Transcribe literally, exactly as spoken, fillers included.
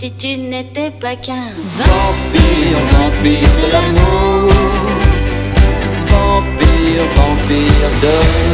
si tu n'étais pas qu'un vampire, vampire de l'amour, vampire, vampire de